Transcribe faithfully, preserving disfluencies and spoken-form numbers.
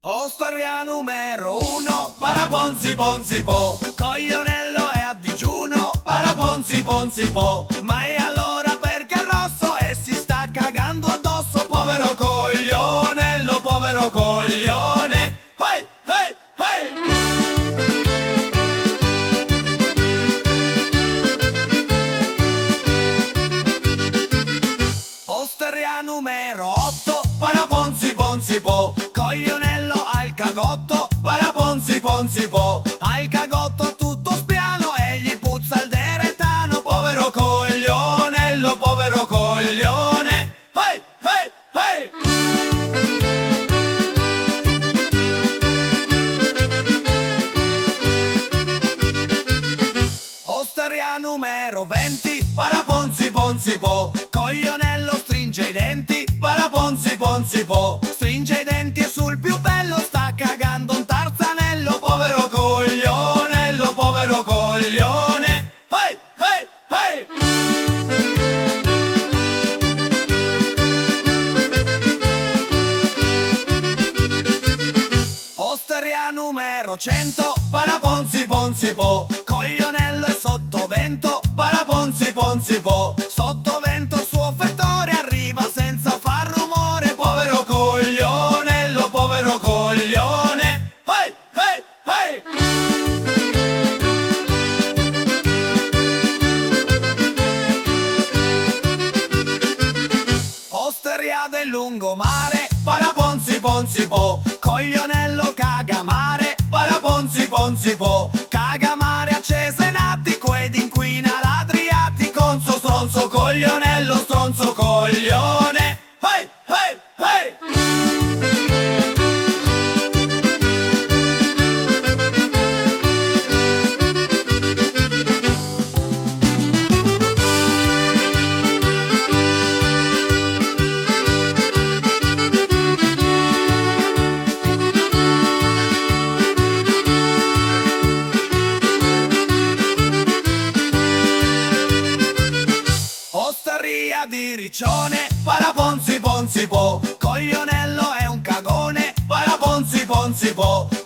Osteria numero uno, paraponzi ponzi po, coglionello è a digiuno, paraponzi ponzi po. Ma e allora perché è rosso e si sta cagando addosso? Povero coglionello, povero coglione. Hey, hey, hey. Osteria numero otto, paraponzi ponzi po, coglionello al cagotto, paraponzi ponzi po. Al cagotto tutto spiano e gli puzza il deretano, povero coglionello, povero coglione. Hey, hey, hey. Osteria numero venti, paraponzi ponzi po, coglionello stringe i denti, paraponzi ponzi po. Stringe i denti e sul più bello sta cagando un tarzanello, povero coglionello, povero coglione. Hey, hey, hey. Osteria numero cento, paraponzi ponzi po, coglionello è sottovento, paraponzi ponzi po. Sottovento il suo fettore arriva senza far rumore, povero coglionello, povero coglione. Hey, hey, hey. Osteria del lungomare, paraponzi ponzi po, coglionello cagamare, paraponzi ponzi po. Cagamare acceso in attico ed inquina l'Adriatico, con suo stronzo coglionello, stronzo coglione. Hey, hey, hey. Osteria di Riccione, paraponzi ponzi po, coglionello è un cagone, paraponzi ponzi po.